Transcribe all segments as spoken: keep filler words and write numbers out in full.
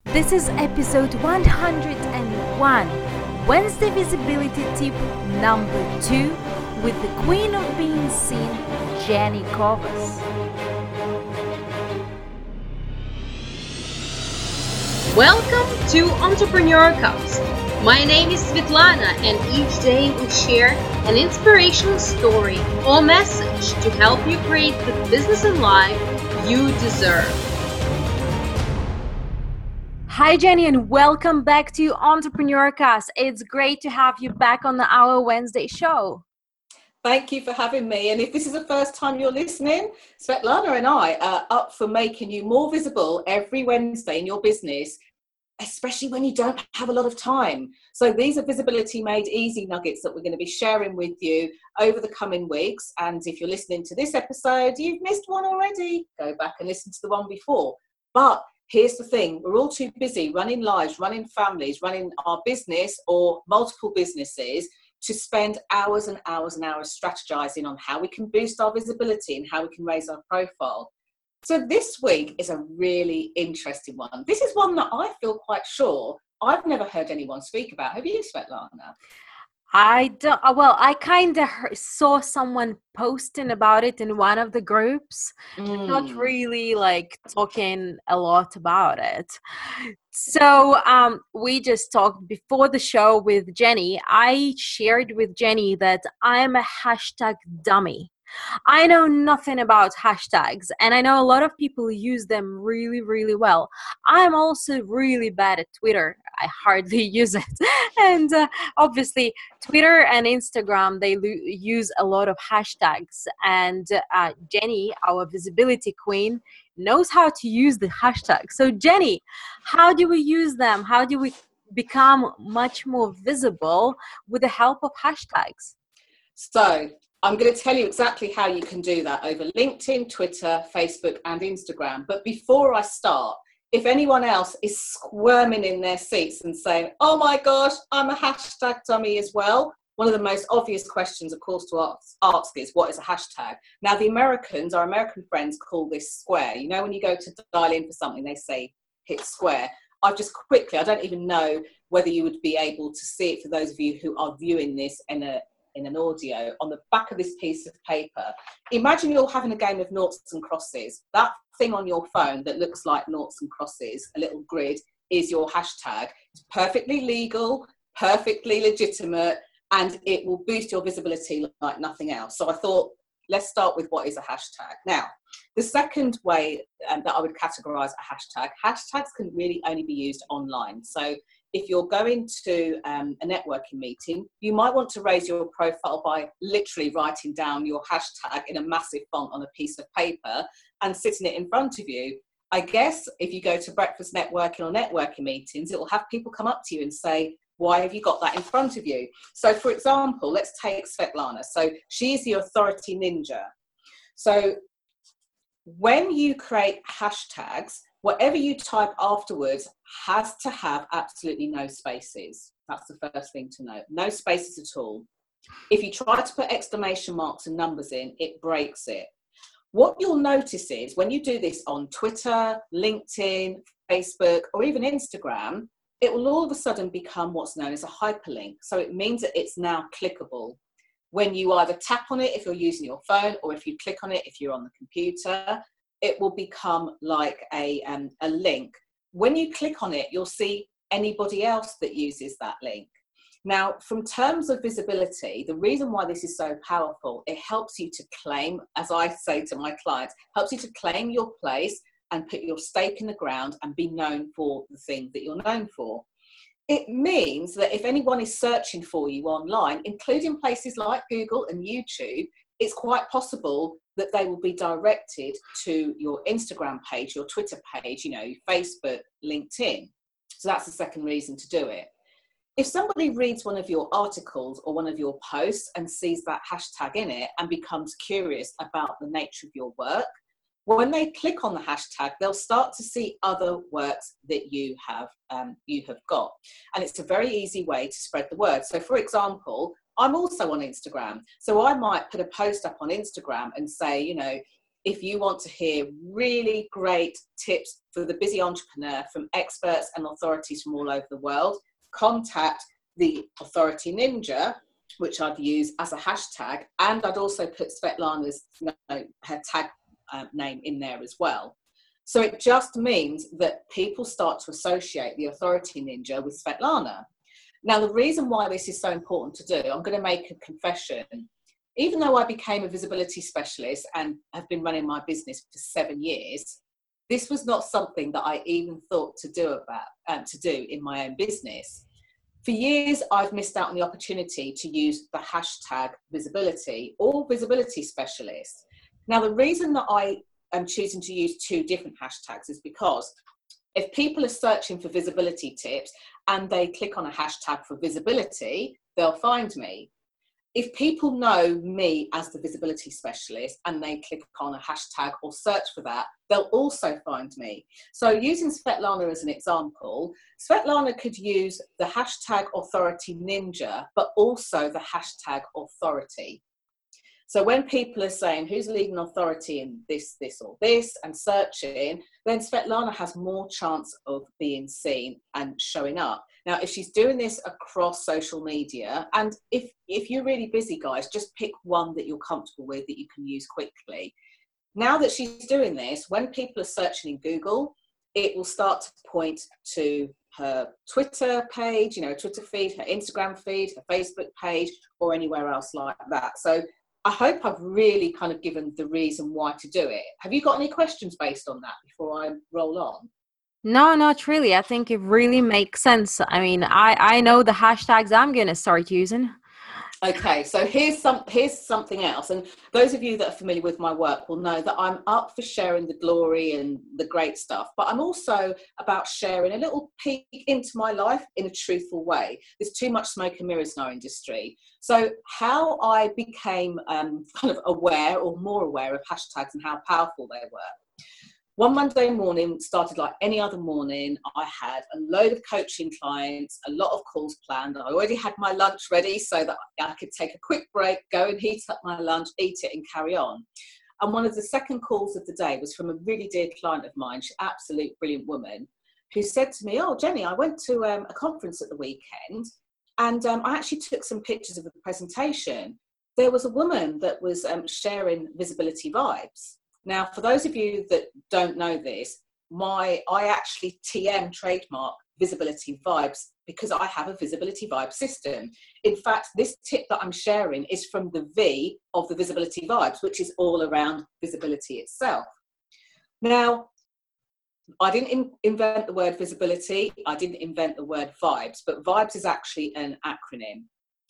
This is episode one hundred one, Wednesday Visibility Tip number two, with the Queen of Being Seen, Jenny Kovas. Welcome to Entrepreneur Cast. My name is Svetlana, and each day we share an inspirational story or message to help you create the business and life you deserve. Hi Jenny, and welcome back to Entrepreneur Cast. It's great to have you back on the Our Wednesday show. Thank you for having me. And if this is the first time you're listening, Svetlana and I are up for making you more visible every Wednesday in your business, especially when you don't have a lot of time. So these are Visibility Made Easy nuggets that we're going to be sharing with you over the coming weeks. And if you're listening to this episode, you've missed one already, go back and listen to the one before. But here's the thing, we're all too busy running lives, running families, running our business or multiple businesses to spend hours and hours and hours strategizing on how we can boost our visibility and how we can raise our profile. So this week is a really interesting one. This is one that I feel quite sure I've never heard anyone speak about. Have you, Svetlana? I don't, well, I kind of saw someone posting about it in one of the groups, mm. not really like talking a lot about it. So um, we just talked before the show with Jenny. I shared with Jenny that I'm a hashtag dummy. I know nothing about hashtags, and I know a lot of people use them really, really well. I'm also really bad at Twitter. I hardly use it. And uh, obviously, Twitter and Instagram, they lo- use a lot of hashtags. And uh, Jenny, our visibility queen, knows how to use the hashtag. So Jenny, how do we use them? How do we become much more visible with the help of hashtags? So I'm going to tell you exactly how you can do that over LinkedIn, Twitter, Facebook, and Instagram. But before I start, if anyone else is squirming in their seats and saying, oh my gosh, I'm a hashtag dummy as well, one of the most obvious questions, of course, to ask is, what is a hashtag? Now, the Americans, our American friends, call this square. You know, when you go to dial in for something, they say, hit square. I've just quickly, I don't even know whether you would be able to see it for those of you who are viewing this in a in an audio, on the back of this piece of paper. Imagine you're having a game of noughts and crosses. That thing on your phone that looks like noughts and crosses, a little grid, is your hashtag. It's perfectly legal, perfectly legitimate, and it will boost your visibility like nothing else. So I thought, let's start with what is a hashtag. Now, the second way um, that I would categorize a hashtag, hashtags can really only be used online. So if you're going to um, a networking meeting, you might want to raise your profile by literally writing down your hashtag in a massive font on a piece of paper and sitting it in front of you. I guess if you go to breakfast networking or networking meetings, it will have people come up to you and say, why have you got that in front of you? So for example, let's take Svetlana. So she is the authority ninja. So when you create hashtags, whatever you type afterwards has to have absolutely no spaces. That's the first thing to note. No spaces at all. If you try to put exclamation marks and numbers in, it breaks it. What you'll notice is when you do this on Twitter, LinkedIn, Facebook, or even Instagram, it will all of a sudden become what's known as a hyperlink. So it means that it's now clickable. When you either tap on it if you're using your phone, or if you click on it if you're on the computer, it will become like a, um, a link. When you click on it, you'll see anybody else that uses that link. Now, from terms of visibility, the reason why this is so powerful, it helps you to claim, as I say to my clients, helps you to claim your place and put your stake in the ground and be known for the thing that you're known for. It means that if anyone is searching for you online, including places like Google and YouTube, it's quite possible that they will be directed to your Instagram page, your Twitter page, you know, Facebook, LinkedIn. So that's the second reason to do it. If somebody reads one of your articles or one of your posts and sees that hashtag in it and becomes curious about the nature of your work, when they click on the hashtag, they'll start to see other works that you have um, you have got. And it's a very easy way to spread the word. So for example, I'm also on Instagram. So I might put a post up on Instagram and say, you know, if you want to hear really great tips for the busy entrepreneur from experts and authorities from all over the world, contact the Authority Ninja, which I'd use as a hashtag, and I'd also put Svetlana's, you know, her tag uh, name in there as well. So it just means that people start to associate the Authority Ninja with Svetlana. Now, the reason why this is so important to do, I'm going to make a confession. Even though I became a visibility specialist and have been running my business for seven years, this was not something that I even thought to do about um, to do in my own business. For years, I've missed out on the opportunity to use the hashtag visibility or visibility specialist. Now, the reason that I am choosing to use two different hashtags is because if people are searching for visibility tips and they click on a hashtag for visibility, they'll find me. If people know me as the visibility specialist and they click on a hashtag or search for that, they'll also find me. So using Svetlana as an example, Svetlana could use the hashtag Authority Ninja, but also the hashtag authority. So when people are saying who's a leading authority in this, this or this and searching, then Svetlana has more chance of being seen and showing up. Now, if she's doing this across social media, and if, if you're really busy, guys, just pick one that you're comfortable with that you can use quickly. Now that she's doing this, when people are searching in Google, it will start to point to her Twitter page, you know, Twitter feed, her Instagram feed, her Facebook page, or anywhere else like that. So I hope I've really kind of given the reason why to do it. Have you got any questions based on that before I roll on? No, not really. I think it really makes sense. I mean, I, I know the hashtags I'm going to start using. Okay, so here's some here's something else, and those of you that are familiar with my work will know that I'm up for sharing the glory and the great stuff, but I'm also about sharing a little peek into my life in a truthful way. There's too much smoke and mirrors in our industry. So how I became um, kind of aware or more aware of hashtags and how powerful they were. One Monday morning started like any other morning. I had a load of coaching clients, a lot of calls planned. I already had my lunch ready so that I could take a quick break, go and heat up my lunch, eat it and carry on. And one of the second calls of the day was from a really dear client of mine, she's an absolute brilliant woman, who said to me, oh, Jenny, I went to um, a conference at the weekend and um, I actually took some pictures of the presentation. There was a woman that was um, sharing visibility vibes. Now, for those of you that don't know this, my I actually T M trademark visibility vibes because I have a visibility vibe system. In fact, this tip that I'm sharing is from the V of the visibility vibes, which is all around visibility itself. Now, I didn't in, invent the word visibility. I didn't invent the word vibes, but vibes is actually an acronym.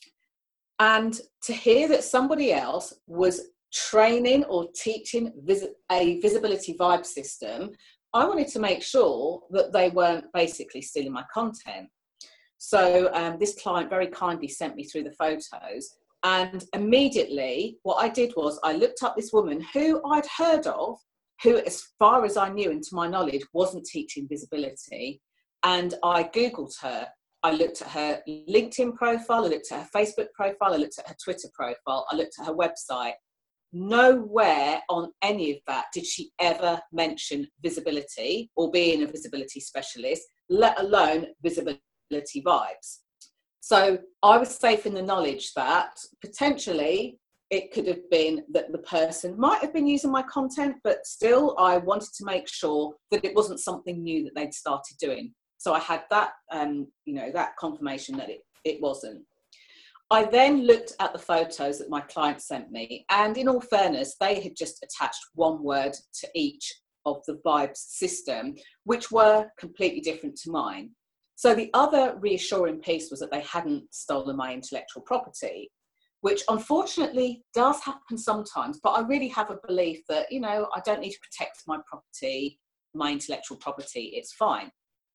And to hear that somebody else was training or teaching vis- a visibility vibe system, I wanted to make sure that they weren't basically stealing my content. So um, this client very kindly sent me through the photos, and immediately what I did was I looked up this woman who I'd heard of, who as far as I knew and to my knowledge wasn't teaching visibility, and I Googled her. I looked at her LinkedIn profile, I looked at her Facebook profile, I looked at her Twitter profile, I looked at her website. Nowhere on any of that did she ever mention visibility or being a visibility specialist, let alone visibility vibes. So I was safe in the knowledge that potentially it could have been that the person might have been using my content, but still I wanted to make sure that it wasn't something new that they'd started doing. So I had that, um, you know, that confirmation that it, it wasn't. I then looked at the photos that my client sent me, and in all fairness, they had just attached one word to each of the vibes system, which were completely different to mine. So the other reassuring piece was that they hadn't stolen my intellectual property, which unfortunately does happen sometimes, but I really have a belief that, you know, I don't need to protect my property, my intellectual property, it's fine.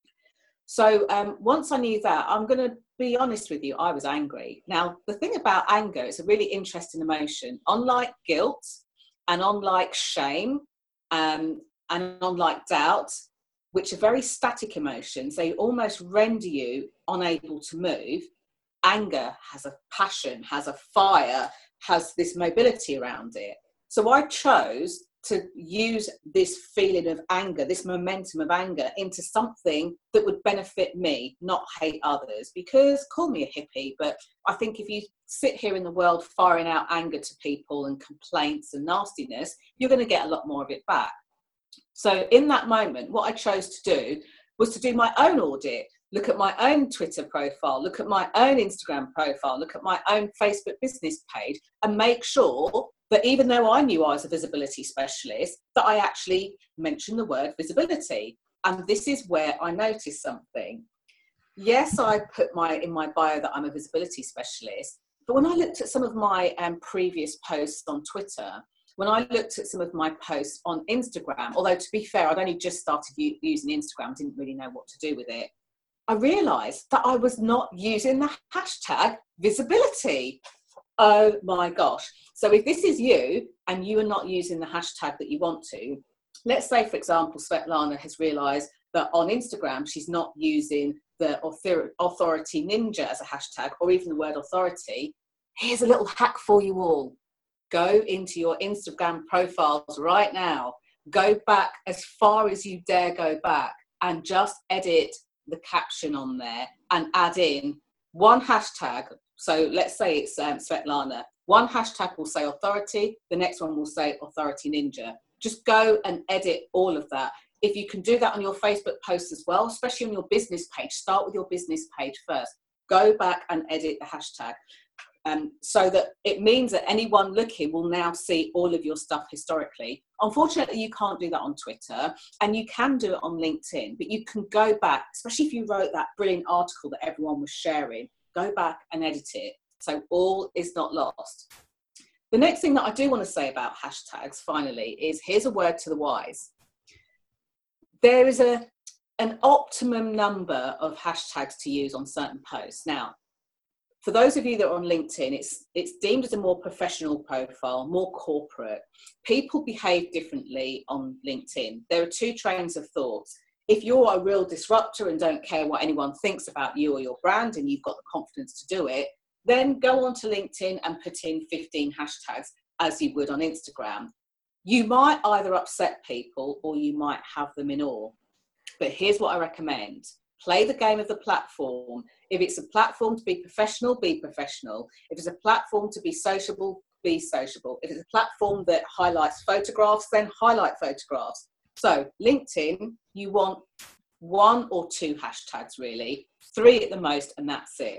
So um, once I knew that, I'm going to be honest with you, I was angry. Now, the thing about anger, it's a really interesting emotion. Unlike guilt and unlike shame um, and unlike doubt, which are very static emotions, they almost render you unable to move. Anger has a passion, has a fire, has this mobility around it. So I chose to use this feeling of anger, this momentum of anger, into something that would benefit me, not hate others. Because call me a hippie, but I think if you sit here in the world firing out anger to people and complaints and nastiness, you're going to get a lot more of it back. So in that moment, what I chose to do was to do my own audit, look at my own Twitter profile, look at my own Instagram profile, look at my own Facebook business page, and make sure that even though I knew I was a visibility specialist, that I actually mentioned the word visibility. And this is where I noticed something. Yes, I put my in my bio that I'm a visibility specialist, but when I looked at some of my um, previous posts on Twitter, when I looked at some of my posts on Instagram, although to be fair, I'd only just started u- using Instagram, didn't really know what to do with it, I realised that I was not using the hashtag visibility. Oh my gosh. So if this is you and you are not using the hashtag that you want to, let's say, for example, Svetlana has realised that on Instagram, she's not using the author- authority ninja as a hashtag, or even the word authority. Here's a little hack for you all. Go into your Instagram profiles right now. Go back as far as you dare go back and just edit the caption on there and add in one hashtag. So let's say it's um, Svetlana. One hashtag will say authority. The next one will say authority ninja. Just go and edit all of that. If you can do that on your Facebook posts as well, especially on your business page, start with your business page first. Go back and edit the hashtag. Um, so that it means that anyone looking will now see all of your stuff historically. Unfortunately, you can't do that on Twitter, and you can do it on LinkedIn, but you can go back, especially if you wrote that brilliant article that everyone was sharing, go back and edit it. So all is not lost. The next thing that I do want to say about hashtags, finally, is here's a word to the wise. There is a, an optimum number of hashtags to use on certain posts. Now, for those of you that are on LinkedIn, it's it's deemed as a more professional profile, more corporate. People behave differently on LinkedIn. There are two trains of thought. If you're a real disruptor and don't care what anyone thinks about you or your brand, and you've got the confidence to do it, then go onto LinkedIn and put in fifteen hashtags as you would on Instagram. You might either upset people or you might have them in awe. But here's what I recommend. Play the game of the platform. If it's a platform to be professional, be professional. If it's a platform to be sociable, be sociable. If it's a platform that highlights photographs, then highlight photographs. So LinkedIn, you want one or two hashtags really, three at the most, and that's it.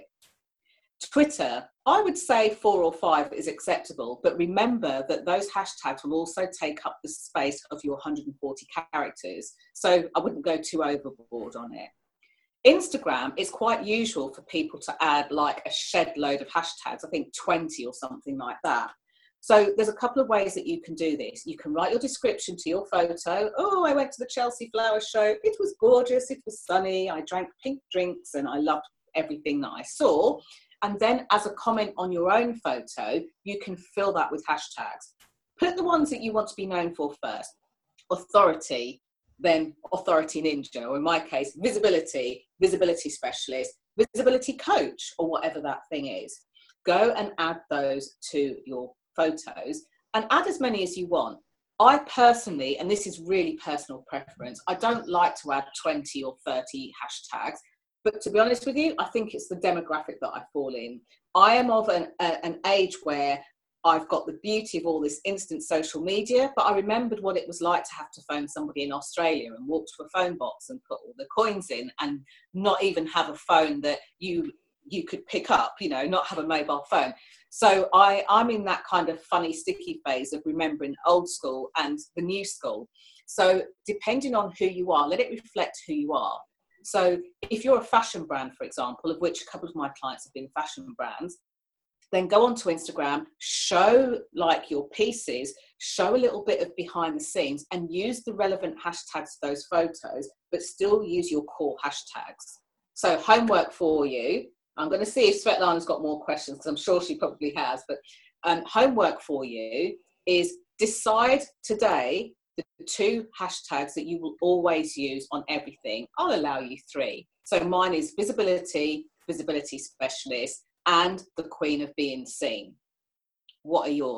Twitter, I would say four or five is acceptable, but remember that those hashtags will also take up the space of your one hundred forty characters. So I wouldn't go too overboard on it. Instagram, it's quite usual for people to add like a shed load of hashtags, I think twenty or something like that. So there's a couple of ways that you can do this. You can write your description to your photo. Oh, I went to the Chelsea Flower Show. It was gorgeous. It was sunny. I drank pink drinks and I loved everything that I saw. And then as a comment on your own photo, you can fill that with hashtags. Put the ones that you want to be known for first. Authority, then authority ninja, or in my case, visibility, visibility specialist, visibility coach, or whatever that thing is. Go and add those to your photos and add as many as you want. I personally, and this is really personal preference, I don't like to add twenty or thirty hashtags, but to be honest with you, I think it's the demographic that I fall in. I am of an, a, an age where I've got the beauty of all this instant social media, but I remembered what it was like to have to phone somebody in Australia and walk to a phone box and put all the coins in and not even have a phone that you you could pick up, you know, not have a mobile phone. So I, I'm in that kind of funny, sticky phase of remembering old school and the new school. So depending on who you are, let it reflect who you are. So if you're a fashion brand, for example, of which a couple of my clients have been fashion brands, then go onto Instagram, show like your pieces, show a little bit of behind the scenes and use the relevant hashtags to those photos, but still use your core hashtags. So homework for you. I'm going to see if Svetlana's got more questions because I'm sure she probably has, but um, homework for you is decide today the two hashtags that you will always use on everything. I'll allow you three. So mine is visibility, visibility specialist, and the queen of being seen. What are yours?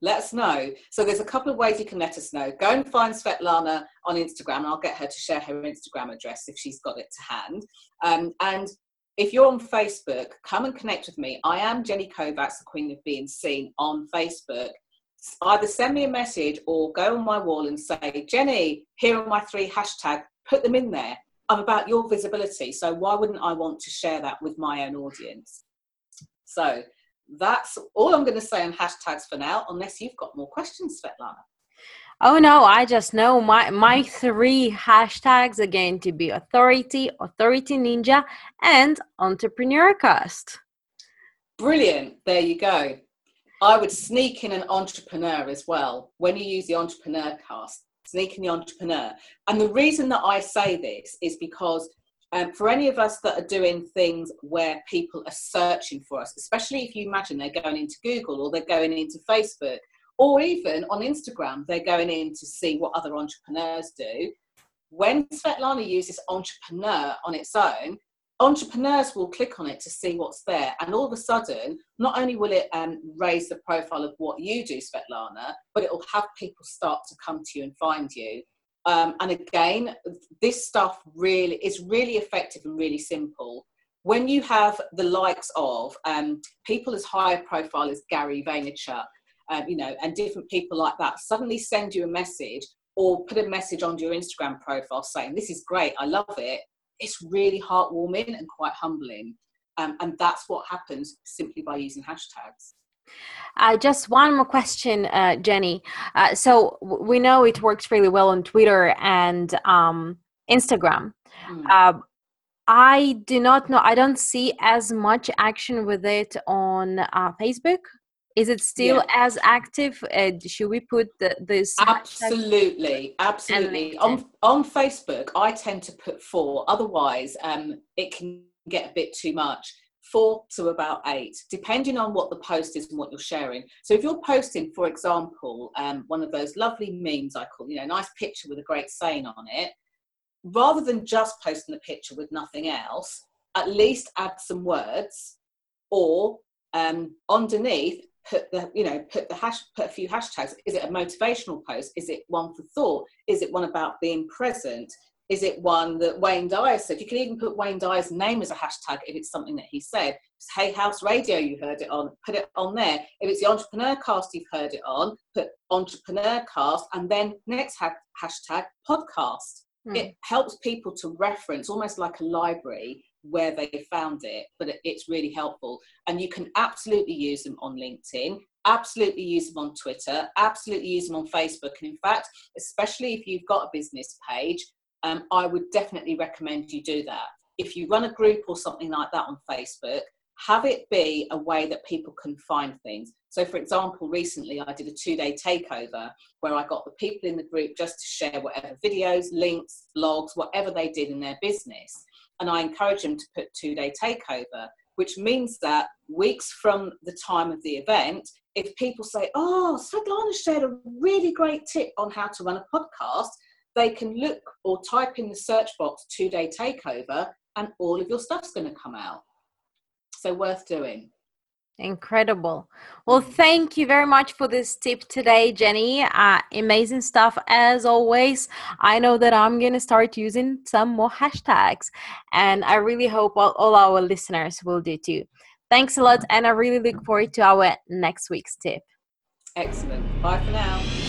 let us know. So there's a couple of ways you can let us know. Go and find Svetlana on Instagram, and I'll get her to share her Instagram address if she's got it to hand. Um, and if you're on Facebook, come and connect with me. I am Jenny Kovacs, the Queen of Being Seen, on Facebook. Either send me a message or go on my wall and say, Jenny, here are my three hashtags, put them in there. I'm about your visibility. So why wouldn't I want to share that with my own audience? So that's all I'm going to say on hashtags for now, unless you've got more questions, Svetlana. Oh no, I just know my, my three hashtags are going to be authority, authority ninja, and entrepreneurcast. Brilliant. There you go. I would sneak in an entrepreneur as well. When you use the entrepreneur cast, sneak in the entrepreneur. And the reason that I say this is because um, for any of us that are doing things where people are searching for us, especially if you imagine they're going into Google or they're going into Facebook, or even on Instagram, they're going in to see what other entrepreneurs do. When Svetlana uses entrepreneur on its own, entrepreneurs will click on it to see what's there. And all of a sudden, not only will it um, raise the profile of what you do, Svetlana, but it will have people start to come to you and find you. Um, and again, this stuff really is really effective and really simple. When you have the likes of um, people as high a profile as Gary Vaynerchuk, Um, you know, and different people like that suddenly send you a message or put a message on your Instagram profile saying, this is great, I love it. It's really heartwarming and quite humbling. Um, and that's what happens simply by using hashtags. Uh, just one more question, uh, Jenny. Uh, so w- we know it works really well on Twitter and um, Instagram. Mm. Uh, I do not know, I don't see as much action with it on uh, Facebook. Is it still yeah. as active? Uh, should we put the, this? Absolutely, absolutely. On on Facebook, I tend to put four. Otherwise, um, it can get a bit too much. Four to about eight, depending on what the post is and what you're sharing. So if you're posting, for example, um, one of those lovely memes I call, you know, nice picture with a great saying on it, rather than just posting the picture with nothing else, at least add some words, or um, underneath, put the, you know, put the hash, put a few hashtags. Is it a motivational post? Is it one for thought? Is it one about being present? Is it one that Wayne Dyer said? You can even put Wayne Dyer's name as a hashtag if it's something that he said. It's Hay House Radio you heard it on, put it on there. If it's the Entrepreneur Cast you've heard it on, put Entrepreneur Cast, and then next ha- hashtag podcast. Mm. It helps people to reference, almost like a library, where they found it, but it's really helpful. And you can absolutely use them on LinkedIn, absolutely use them on Twitter, absolutely use them on Facebook. And in fact, especially if you've got a business page, um, I would definitely recommend you do that. If you run a group or something like that on Facebook, have it be a way that people can find things. So for example, recently I did a two-day takeover where I got the people in the group just to share whatever videos, links, blogs, whatever they did in their business. And I encourage them to put two-day takeover, which means that weeks from the time of the event, if people say, oh, Svetlana shared a really great tip on how to run a podcast, they can look or type in the search box two-day takeover and all of your stuff's going to come out. So worth doing. Incredible. Well, thank you very much for this tip today, Jenny. Uh, amazing stuff as always. I know that I'm going to start using some more hashtags, and I really hope all, all our listeners will do too. Thanks a lot, and I really look forward to our next week's tip. Excellent. Bye for now.